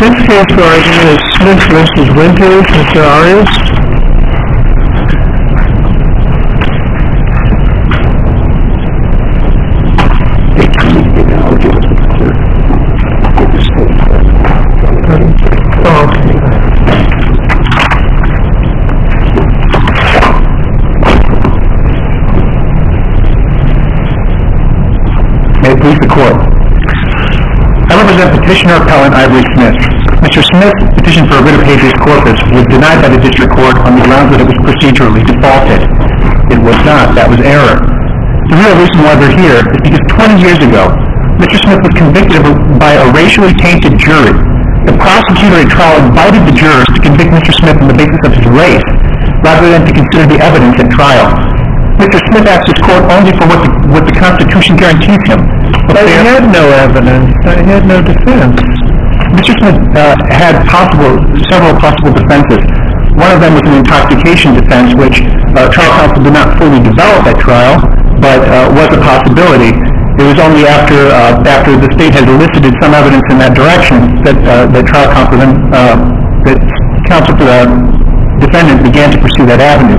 This case for argument is Smith v. Winters. Mr. Arias. May it please the Court. I represent Petitioner Appellant Ivory Smith. Mr. Smith's petition for a writ of habeas corpus was denied by the District Court on the grounds that it was procedurally defaulted. It was not. That was error. The real reason why we're here is because 20 years ago, Mr. Smith was convicted by a racially tainted jury. The prosecutor at trial invited the jurors to convict Mr. Smith on the basis of his race, rather than to consider the evidence at trial. Mr. Smith asked his court only for what the Constitution guarantees him. But he had no evidence. He had no defense. Mr. Smith had several possible defenses. One of them was an intoxication defense, which trial counsel did not fully develop at trial, but was a possibility. It was only after the state had elicited some evidence in that direction that trial counsel that counsel for the defendant began to pursue that avenue.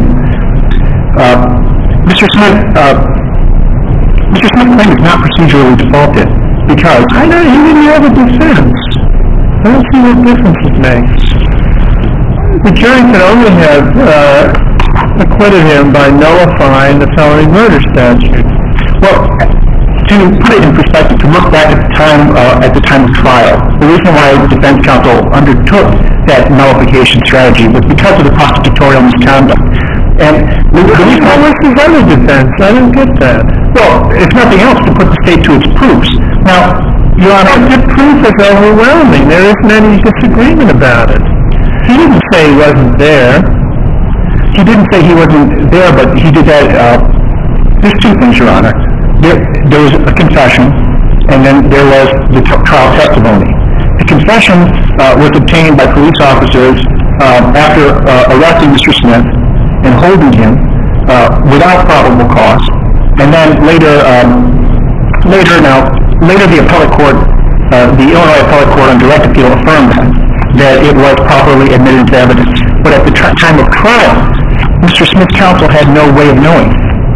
Mr. Smith claimed it's not procedurally defaulted because he didn't have a defense. I don't see what difference it makes. The jury could only have acquitted him by nullifying the felony murder statute. Well, to put it in perspective, to look back at the time of trial, the reason why the defense counsel undertook that nullification strategy was because of the prosecutorial misconduct. And what's his other defense? I don't get that. Well, if nothing else, to put the state to its proofs. Now, Your Honor, the proof is overwhelming. There isn't any disagreement about it. He didn't say he wasn't there. He didn't say he wasn't there, but he did that. There's two things, Your Honor. There was a confession, and then there was the trial testimony. The confession was obtained by police officers after arresting Mr. Smith and holding him without probable cause. And then later the appellate court, the Illinois appellate court on direct appeal affirmed that it was properly admitted to evidence. But at the time of trial, Mr. Smith's counsel had no way of knowing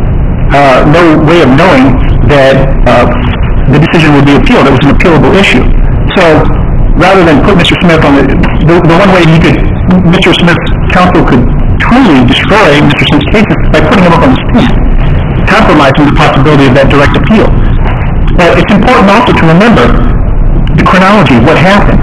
that the decision would be appealed. It was an appealable issue. So rather than put Mr. Smith on the one way Mr. Smith's counsel could truly destroy Mr. Smith's case is by putting him up on the stand, compromising the possibility of that direct appeal. But it's important also to remember the chronology of what happened.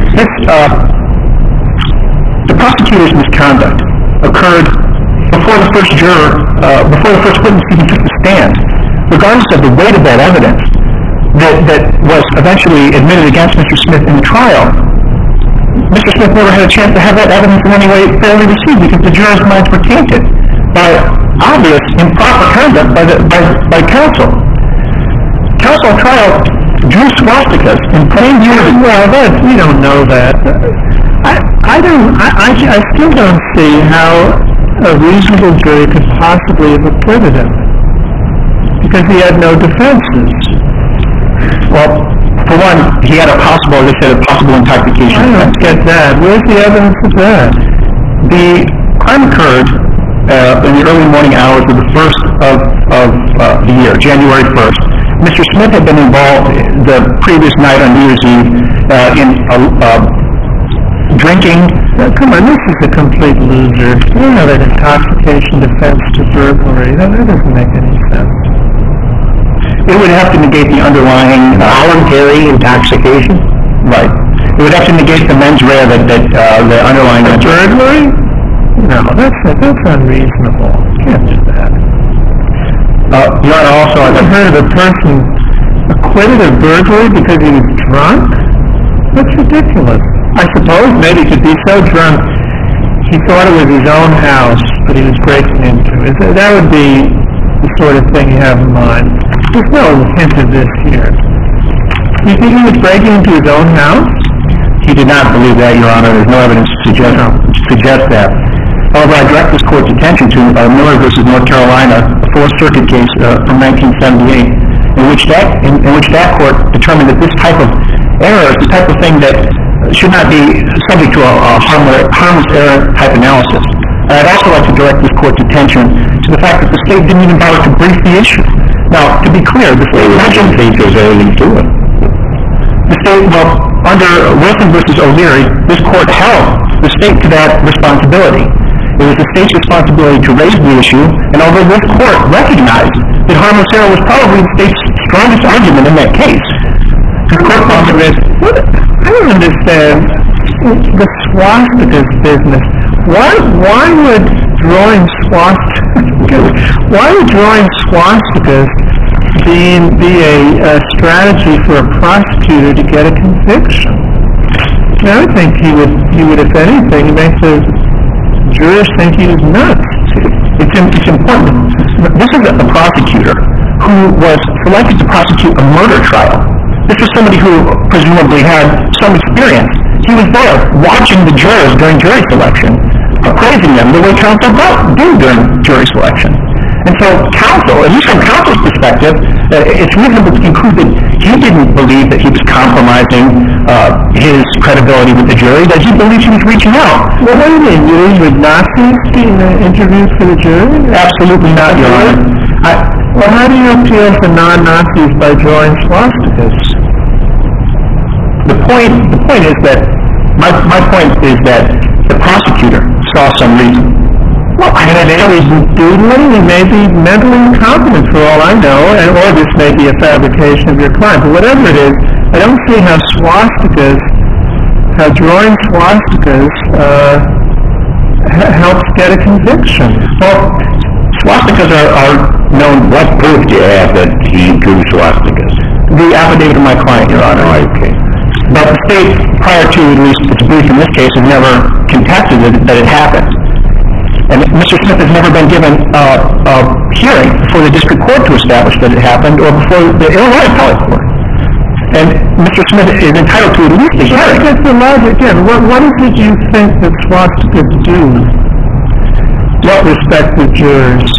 The prosecutor's misconduct occurred before the first witness even took the stand. Regardless of the weight of that evidence that was eventually admitted against Mr. Smith in the trial, Mr. Smith never had a chance to have that evidence in any way fairly received because the jurors' minds were tainted by obvious improper conduct by counsel. Counsel trial drew swastikas in plain view. Well, we don't know that. I still don't see how a reasonable jury could possibly have acquitted him because he had no defenses. Well, for one, he had a possible intoxication. I don't get that. Where's the evidence of that? The crime occurred in the early morning hours of the first of the year, January 1st. Mr. Smith had been involved the previous night on New Year's Eve in drinking. Come on, this is a complete loser. You don't have an intoxication defense to burglary. That doesn't make any sense. It would have to negate the underlying voluntary intoxication. Right. It would have to negate the mens rea that the underlying burglary. No, that's unreasonable. You can't do that. Your Honor, also I've heard of a person acquitted of burglary because he was drunk. That's ridiculous. I suppose maybe he could be so drunk he thought it was his own house, but he was breaking into it. That would be the sort of thing you have in mind. There's no hint of this here. You think he was breaking into his own house? He did not believe that, Your Honor. There's no evidence to suggest that. However, I direct this Court's attention to Miller v. North Carolina, a Fourth Circuit case from 1978, in which that Court determined that this type of error is the type of thing that should not be subject to a harmless error type analysis. And I'd also like to direct this court's attention to the fact that the state didn't even bother to brief the issue. Now, to be clear, the state mentioned there's anything to it. The state, well, under Wilson versus O'Leary, this court held the state to that responsibility. It was the state's responsibility to raise the issue, and although this court recognized that harmless error was probably the state's strongest argument in that case, the court found that I don't understand the swastikas business. Why would drawing swastikas be a strategy for a prosecutor to get a conviction? I would think he would, if anything, make the jurors think he was nuts. It's important. This is a prosecutor who was selected to prosecute a murder trial. This was somebody who presumably had some experience. He was there watching the jurors during jury selection, appraising them the way counsel do during jury selection. And so counsel, at least from counsel's perspective, it's reasonable to conclude that he didn't believe that he was compromising his credibility with the jury, that he believed he was reaching out. Well, what do you mean? Would Nazis be interviewed for the jury? Absolutely not, Your Honor. Well, how do you appeal to non-Nazis by drawing swastikas? The point is that, my point is that the prosecutor saw some reason. Well, I mean, he's doodling, he may be mentally incompetent for all I know, or this may be a fabrication of your client, but whatever it is, I don't see how drawing swastikas helps get a conviction. Well, swastikas are known. What proof do you have that he drew swastikas? The affidavit of my client, Your Honor. Oh, okay. But the state, prior to at least its brief in this case, has never contested that it happened. And Mr. Smith has never been given a hearing before the district court to establish that it happened, or before the Illinois Appellate Court. And Mr. Smith is entitled to at least a hearing. That's the logic. Again, what is it you think that swastikas do with respect to jurors?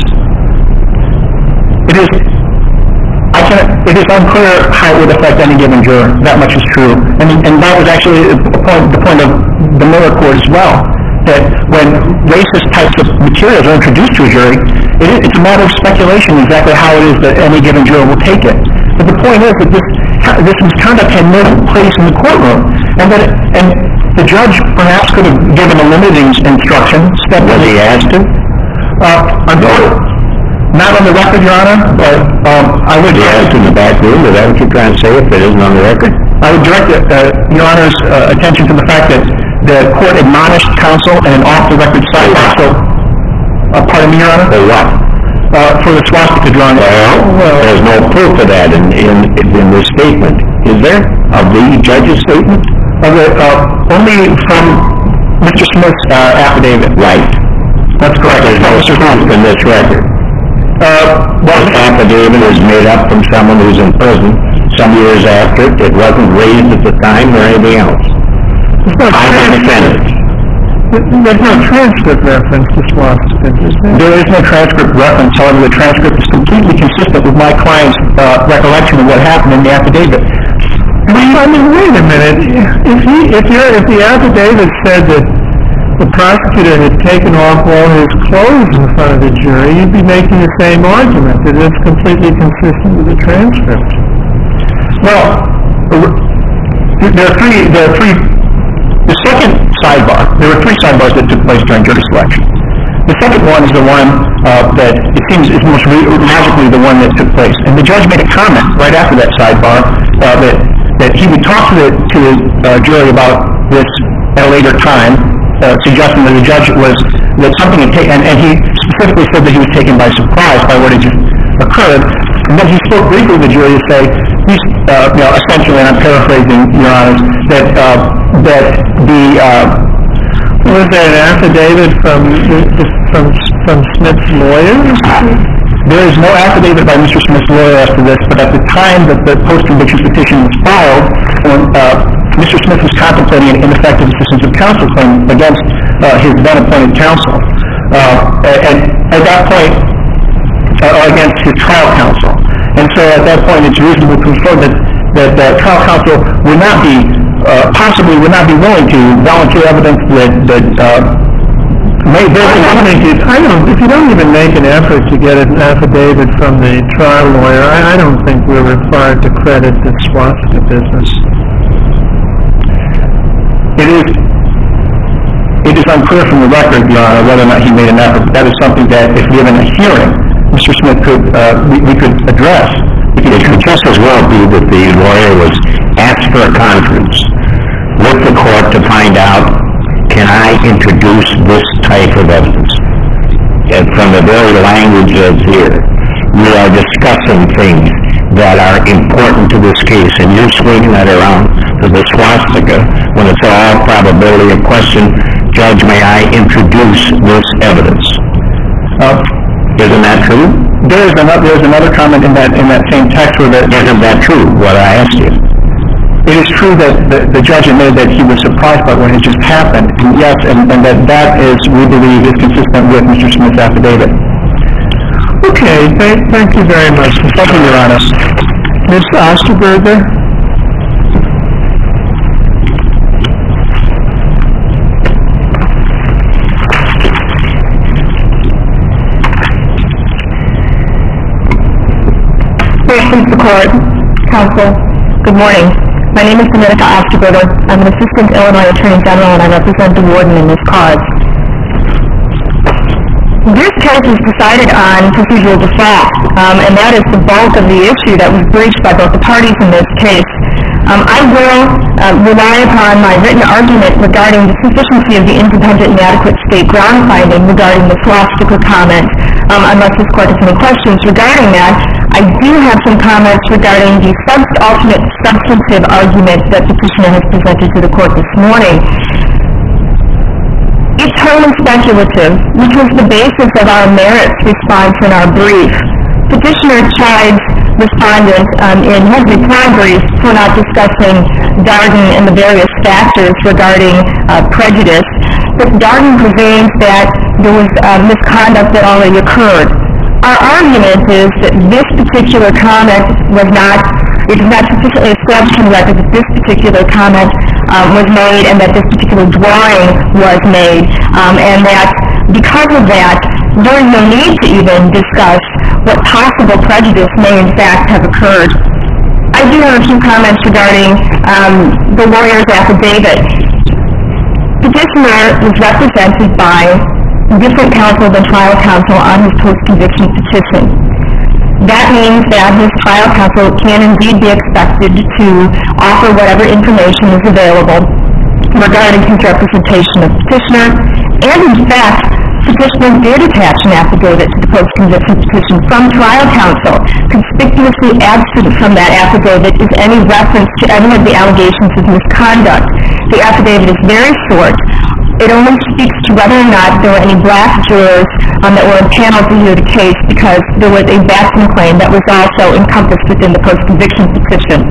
It is unclear how it would affect any given juror. That much is true. And that was actually the point of the Miller Court as well, that when racist types of materials are introduced to a jury, it's a matter of speculation exactly how it is that any given juror will take it. But the point is that this misconduct had no place in the courtroom, and the judge perhaps could have given a limiting instruction. Was he asked to? Not on the record, Your Honor, but I would... He asked in the back room. Is that what you're trying to say, if it isn't on the record? I would direct Your Honor's attention to the fact that the court admonished counsel and an off-the-record sidebar. So, pardon me, Your Honor? For what? For the swastika drawing. Well, there's no proof of that in this statement. Is there? Of the judge's statement? Only from Mr. Smith's affidavit. Right. That's correct. There's no proof in this record. This affidavit is made up from someone who's in prison some years after. It wasn't raised at the time or anything else. I'm a defendant. There's no transcript reference to swastikas, is there? There is no transcript reference. However, the transcript is completely consistent with my client's recollection of what happened in the affidavit. I mean, wait a minute. If the affidavit said that the prosecutor had taken off all his clothes in front of the jury, you'd be making the same argument, that it's completely consistent with the transcript. Well, there are three. The second sidebar, there were three sidebars that took place during jury selection. The second one is the one that it seems is most logically the one that took place. And the judge made a comment right after that sidebar that he would talk to the jury about this at a later time, suggesting that the judge that something had taken, and he specifically said that he was taken by surprise by what had just occurred. And then he spoke briefly to the jury to say, essentially, and I'm paraphrasing, Your Honor, that Was there an affidavit from Smith's lawyers? There is no affidavit by Mr. Smith's lawyer as to this, but at the time that the post-conviction petition was filed, Mr. Smith was contemplating an ineffective assistance of counsel claim against his then-appointed counsel. And at that point, against his trial counsel. And so at that point, it's reasonable to infer that trial counsel would not be possibly would not be willing to volunteer evidence that may very if you don't even make an effort to get an affidavit from the trial lawyer, I don't think we're required to credit the swastika business. It is unclear from the record, Your Honor, whether or not he made an effort, but that is something that, if given a hearing, Mr. Smith we could address. It could just as well be that the lawyer was asked for a conference with the court to find out, can I introduce this type of evidence? And from the very language that's here, we are discussing things that are important to this case, and you're swinging that around to the swastika when it's all probability of question. Judge, may I introduce this evidence? Isn't that true? There's another comment in that same text where isn't that true, what I asked you? It is true that the judge admitted that he was surprised by what had just happened. And yes, and that is, we believe, is consistent with Mr. Smith's affidavit. Okay, thank you very much. Thank you, Your Honor. Ms. Osterberger? Thank the court. Counsel, good morning. My name is Dominica Osterberger. I'm an Assistant Illinois Attorney General, and I represent the warden in this cause. This case is decided on procedural default, and that is the bulk of the issue that was breached by both the parties in this case. I will rely upon my written argument regarding the sufficiency of the independent and adequate state ground finding regarding the swastika comment, unless this court has any questions regarding that. I do have some comments regarding the alternate substantive argument that the petitioner has presented to the court this morning. It's wholly speculative, which was the basis of our merits response in our brief. Petitioner chides respondent in his reply brief for not discussing Darden and the various factors regarding prejudice, but Darden presumes that there was misconduct that already occurred. Our argument is that this particular comment it is not sufficiently established in the record that this particular comment was made and that this particular drawing was made, and that because of that, there is no need to even discuss what possible prejudice may in fact have occurred. I do have a few comments regarding the lawyer's affidavit. Petitioner was represented by different counsel than trial counsel on his post-conviction petition. That means that his trial counsel can indeed be expected to offer whatever information is available regarding his representation of petitioner, and in fact, petitioner did attach an affidavit to the post-conviction petition from trial counsel. Conspicuously absent from that affidavit is any reference to any of the allegations of misconduct. The affidavit is very short. It only speaks to whether or not there were any black jurors that were impaneled to hear the case, because there was a Batson claim that was also encompassed within the post-conviction petition.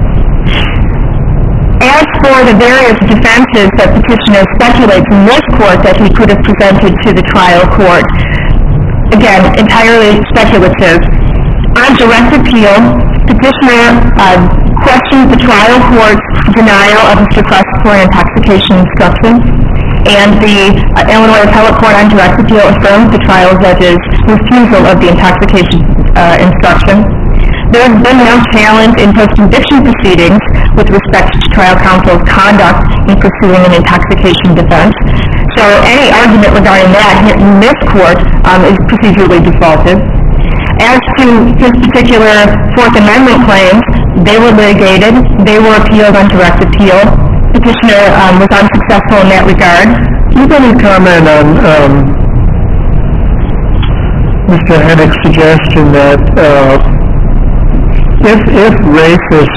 As for the various defenses that petitioner speculates in this court that he could have presented to the trial court, again, entirely speculative. On direct appeal, petitioner questions the trial court's denial of his request for an intoxication instruction, and the Illinois Appellate Court on direct appeal affirmed the trial judge's refusal of the intoxication instruction. There has been no challenge in post-conviction proceedings with respect to trial counsel's conduct in pursuing an intoxication defense. So any argument regarding that in this court is procedurally defaulted. As to his particular Fourth Amendment claims, they were litigated. They were appealed on direct appeal. Petitioner was unsuccessful in that regard. You can comment on Mr. Hennick's suggestion that if racist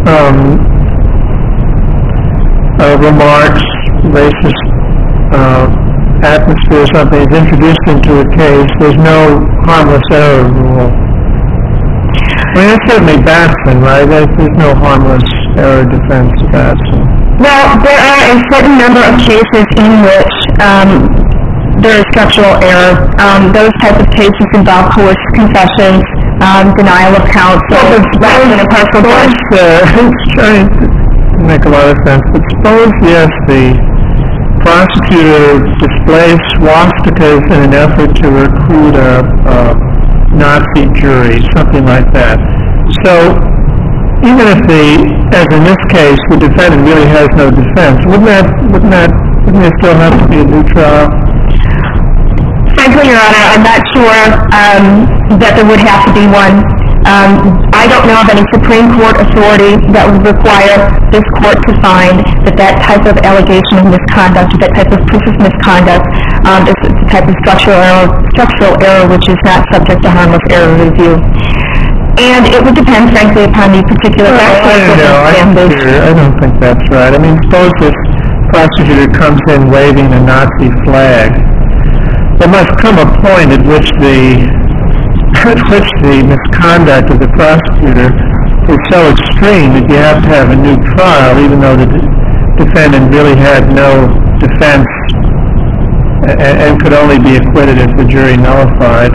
remarks, racist atmosphere or something is introduced into a case, there's no harmless error rule. I mean, that's certainly Batson, right? There's no harmless error defense of Batson. Well, there are a certain number of cases in which there is structural error. Those type of cases involve coerced confessions, denial of counsel, make a lot of sense. But suppose, yes, the prosecutor displays swastikas in an effort to recruit a Nazi jury, something like that. So, even if as in this case, the defendant really has no defense, wouldn't there still have to be a new trial? Frankly, Your Honor, I'm not sure that there would have to be one. I don't know of any Supreme Court authority that would require this court to find that type of allegation of misconduct, that type of proof of misconduct, is a type of structural error which is not subject to harmless error review. And it would depend, frankly, upon the particular circumstances. I don't think that's right. I mean, suppose this prosecutor comes in waving a Nazi flag. There must come a point at which the misconduct of the prosecutor is so extreme that you have to have a new trial, even though the defendant really had no defense and could only be acquitted if the jury nullified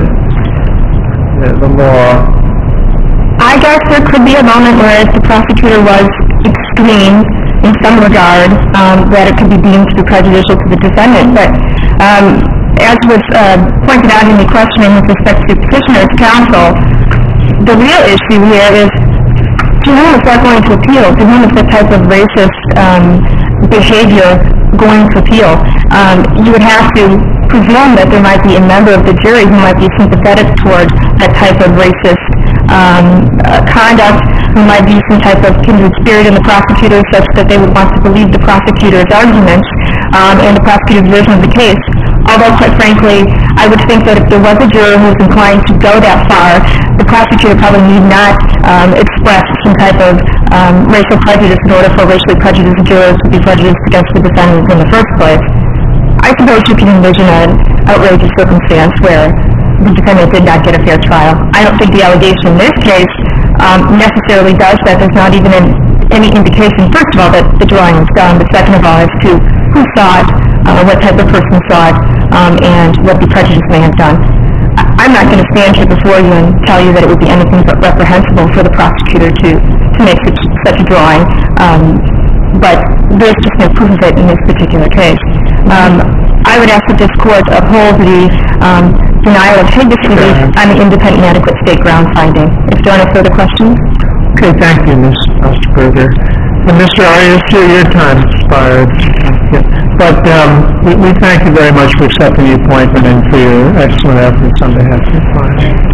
the law. I guess there could be a moment where if the prosecutor was extreme in some regard, that it could be deemed to be prejudicial to the defendant. But as was pointed out in the questioning with respect to petitioner's counsel, the real issue here is to whom is that going to appeal? To whom is that type of racist behavior going to appeal? You would have to presume that there might be a member of the jury who might be sympathetic toward that type of racist conduct, who might be some type of kindred spirit in the prosecutor such that they would want to believe the prosecutor's arguments and the prosecutor's version of the case. Although, quite frankly, I would think that if there was a juror who was inclined to go that far, the prosecutor probably need not express some type of racial prejudice in order for racially prejudiced jurors to be prejudiced against the defendant in the first place. I suppose you can envision an outrageous circumstance where the defendant did not get a fair trial. I don't think the allegation in this case necessarily does that. There's not even any indication, first of all, that the drawing was done, but second of all, as to who saw it, what type of person saw it, and what the prejudice may have done. I'm not going to stand here before you and tell you that it would be anything but reprehensible for the prosecutor to make such a drawing, but there's just no proof of it in this particular case. I would ask that this court uphold the denial of habeas relief on the independent and adequate state ground finding. If there are no further questions. Okay, thank you, Ms. Osterberger. And Mr. Arias, your time expired. But we thank you very much for accepting the appointment and for your excellent efforts on behalf of your client.